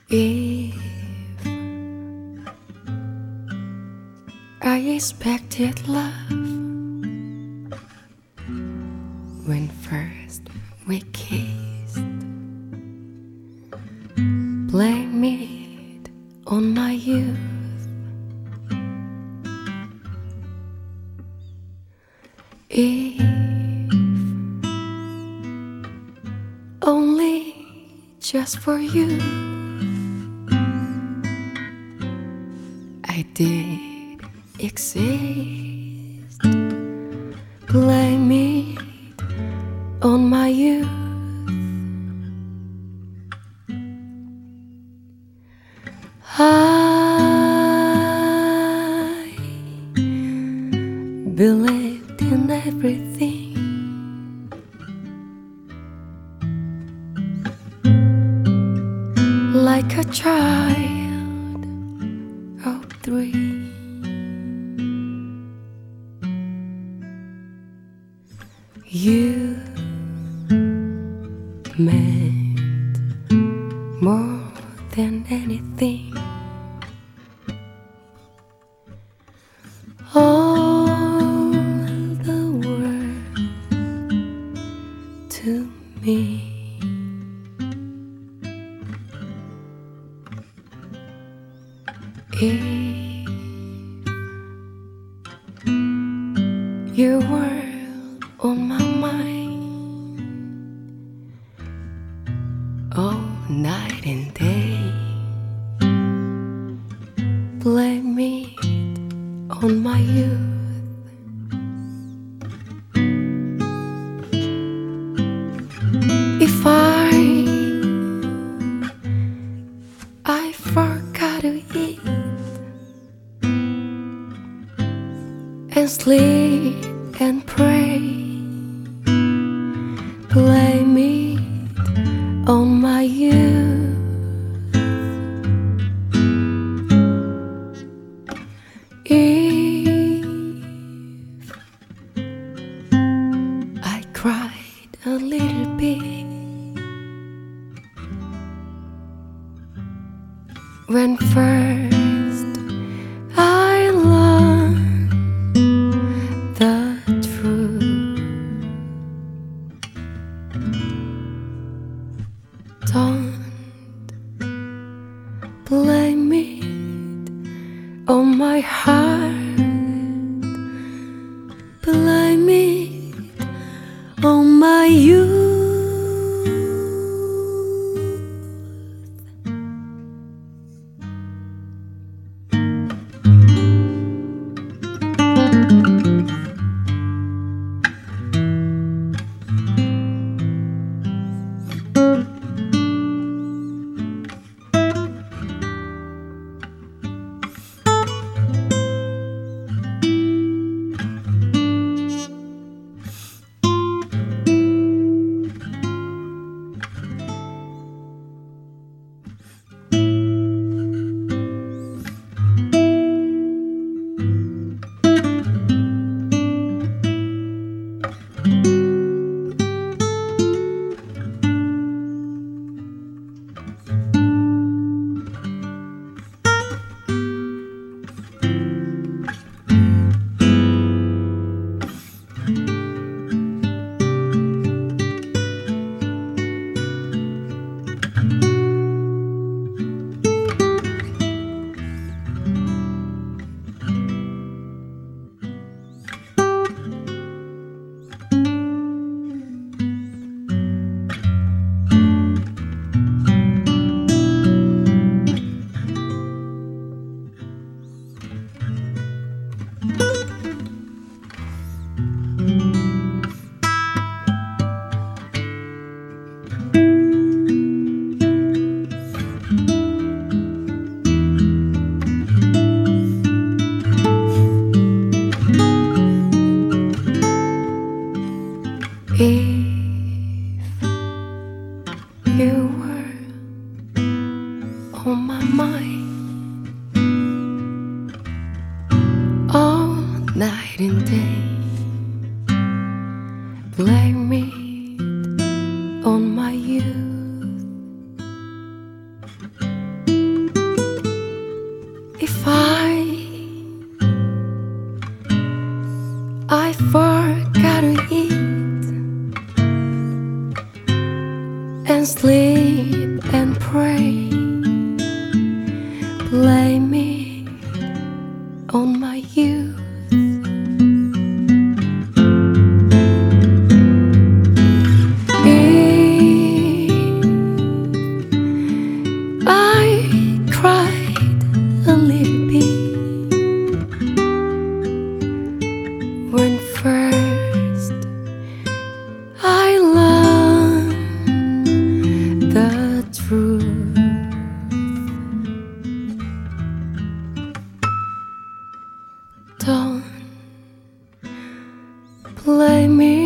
If I expected love when first we kissed, blame it on my youth. If only just for you I did exist, blame it on my youth. I believed in everything, like a child of 3. You meant more than anything. All the world to me. If you were on my mind all night and day, blame it on my youth. If I forgot to eat and sleep and pray, blame it on my youth. If I cried a little bit when first I learned the truth, don't blame it on my heart, blame it on my youth. If you were on my mind all night and day, blame it on my youth. Don't play me